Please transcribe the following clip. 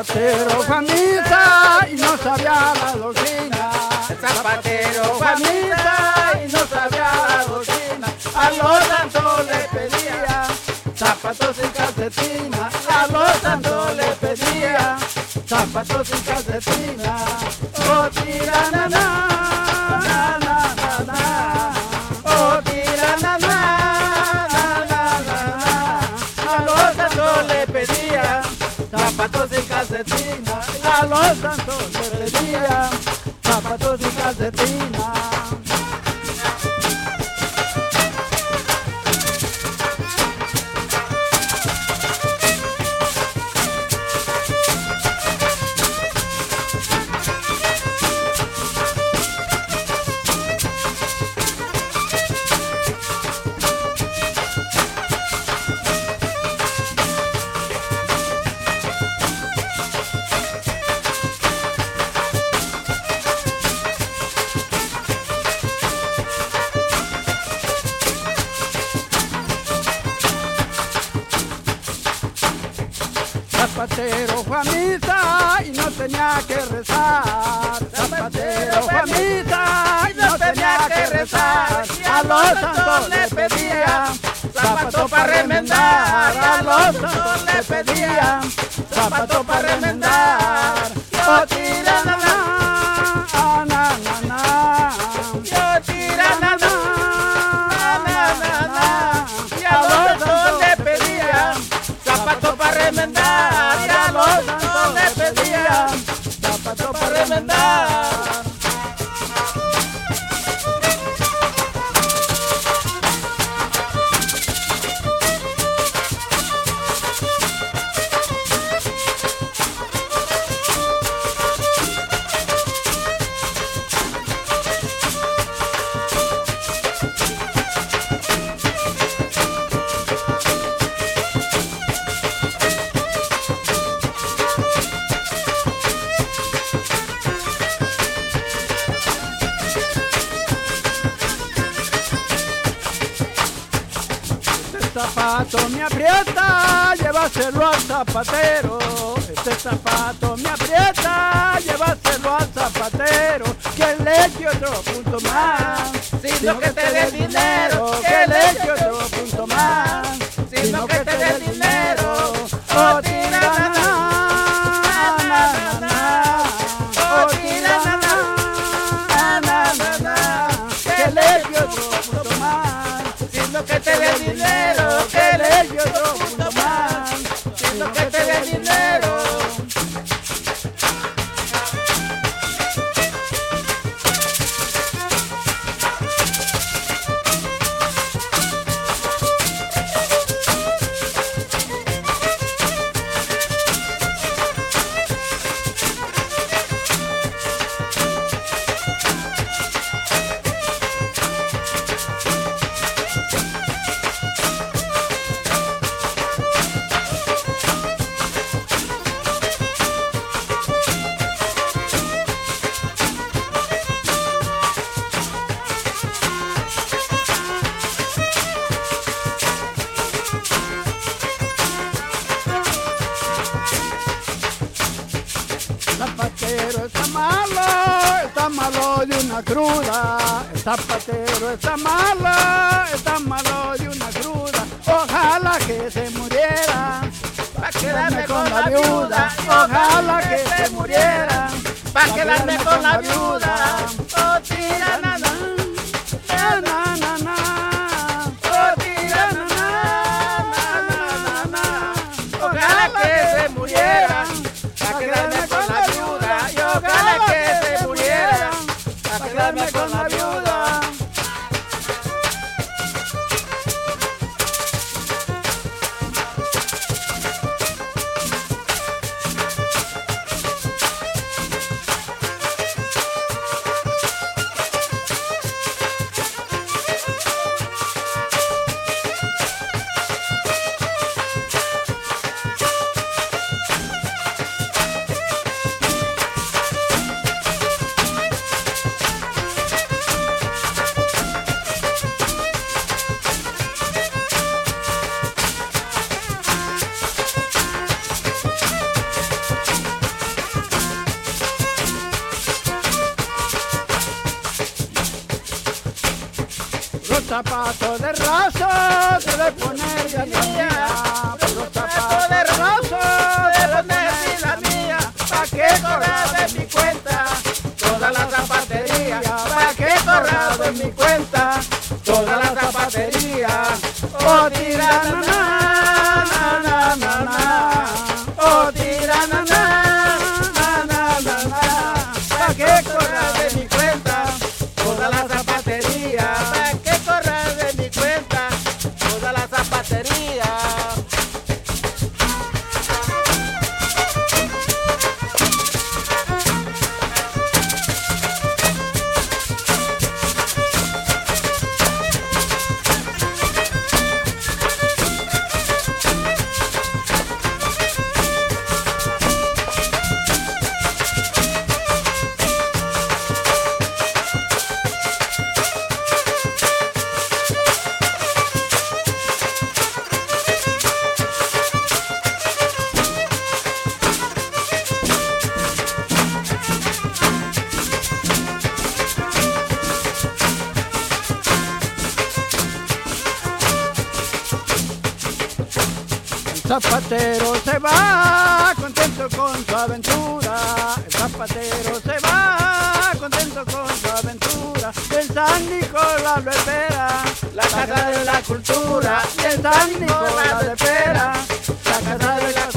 zapatero fue a misa y no sabía la doctrina. El zapatero fue a misa y no sabía la doctrina. A los santos le pedía zapatos y calcetina. A los santos le pedía zapatos y calcetina. Oh, tira na na na na na. Oh, tira na na na na na. A los santos le pedía zapatos y calcetina. A los santos le pedía zapatos y calcetina. Zapatero fue a misa y no tenía que rezar. Zapatero fue a misa y no tenía que rezar. A los santos le pedía zapatos para remendar. A los santos le pedía zapatos para remendar. Yo tira na na na na na. Yo tira na na na na na. Y a los santos le pedía zapatos para remendar. Y a los santos le pedía zapatos para remendar. Zapato me aprieta, llévaselo al zapatero. Este zapato me aprieta, llévaselo al zapatero. Que le eche otro punto más, sino que te dé dinero. Que le eche otro punto más, sino que te dé dinero. Oh, tira na na na na. Oh, tira na na na na. Que le eche otro punto más, sino que te dé dinero. Que le eche otro punto más, sino que te dé dinero. Zapatero está malo de una cruda. El zapatero está malo de una cruda. Ojalá que se muriera para quedarme con la viuda. Ojalá que se muriera para quedarme con la viuda. Oh, tira na na na na na. Oh, tira na na na na. Ojalá que se muriera para quedarme con la viuda. Y ojalá que se muriera para quedarme con la viuda. Puros zapatos de raso debe poner la mía. Puros zapatos de raso debe poner la mía. Pa' que corra de mi cuenta toda la zapatería. Pa' que corra de mi cuenta toda la zapatería. Oh, tira na na na na na. Oh, tira na na na na na. Pa' que corra de mi cuenta toda la zapatería. Pa' que corra de mi cuenta toda la zapatería. El zapatero se va contento con su aventura. El zapatero se va contento con su aventura. El San Nicolás lo espera, La casa de la cultura. y el San Nicolás lo espera. La casa de la